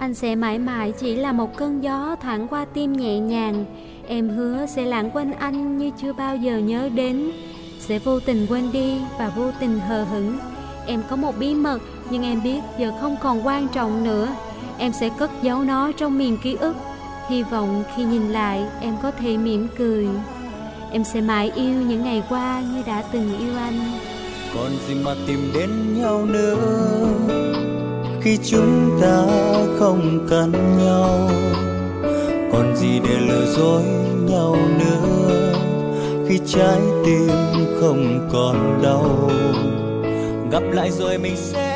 Anh sẽ mãi mãi chỉ là một cơn gió thoảng qua tim nhẹ nhàng. Em hứa sẽ lãng quên anh như chưa bao giờ nhớ đến, sẽ vô tình quên đi và vô tình hờ hững. Em có một bí mật nhưng em biết giờ không còn quan trọng nữa. Em sẽ cất giấu nó trong miền ký ức. Hy vọng khi nhìn lại em có thể mỉm cười. Em sẽ mãi yêu những ngày qua như đã từng yêu anh. Còn gì mà tìm đến nhau nữa khi chúng ta không cần nhau, còn gì để lừa dối nhau nữa khi trái tim không còn đau. Gặp lại rồi mình sẽ